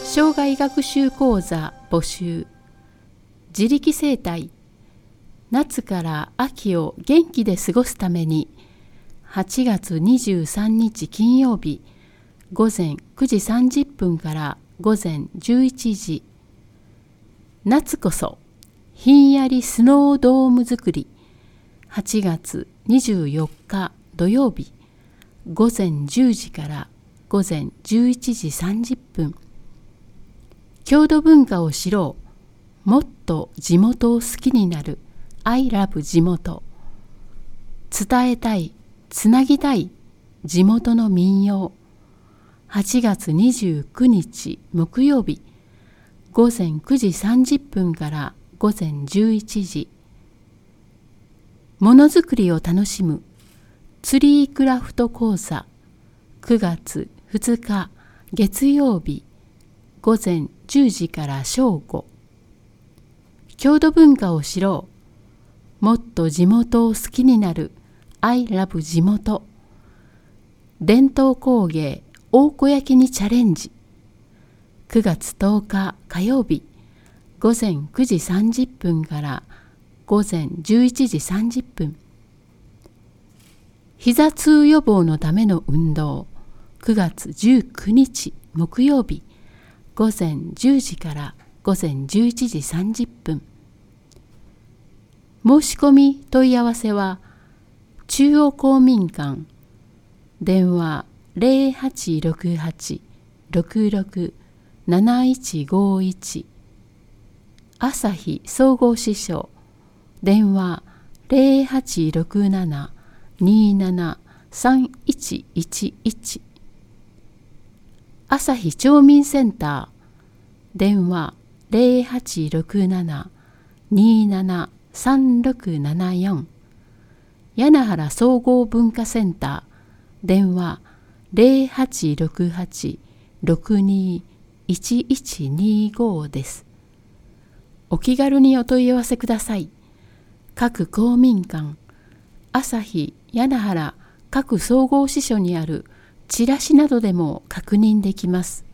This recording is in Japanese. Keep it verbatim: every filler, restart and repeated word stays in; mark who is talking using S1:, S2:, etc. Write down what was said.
S1: 生涯学習講座募集。自力生態。夏から秋を元気で過ごすために、はちがつにじゅうさんにち金曜日、ごぜんくじさんじゅっぷんからごぜんじゅういちじ。夏こそひんやりスノードーム作り。はちがつにじゅうよっか土曜日、ごぜんじゅうじからごぜんじゅういちじさんじゅっぷん。郷土文化を知ろう。もっと地元を好きになる。I love 地元。伝えたい、つなぎたい地元の民謡。はちがつにじゅうくにち木曜日、ごぜんくじさんじゅっぷんからごぜんじゅういちじ。ものづくりを楽しむツリークラフト講座。くがつふつか月曜日、ごぜんじゅうじから正午。郷土文化を知ろう。もっと地元を好きになる。I love 地元。伝統工芸大子焼きにチャレンジ。くがつとおか火曜日、ごぜんくじさんじゅっぷんからごぜんじゅういちじさんじゅっぷん。膝痛予防のための運動。くがつじゅうくにち木曜日、ごぜんじゅうじからごぜんじゅういちじさんじゅっぷん。申し込み問い合わせは中央公民館、電話 ゼロはちろくはち ろくろく なないちごいち、朝日総合支所、電話 ゼロはちろくなな になな さんいちいちいち、朝日町民センター、電話 ゼロはちろくなな になな さんろくななよん、柳原総合文化センター、電話 ゼロはちろくはち ろくにいちいちにご です。お気軽にお問い合わせください。各公民館、朝日、柳原各総合支所にあるチラシなどでも確認できます。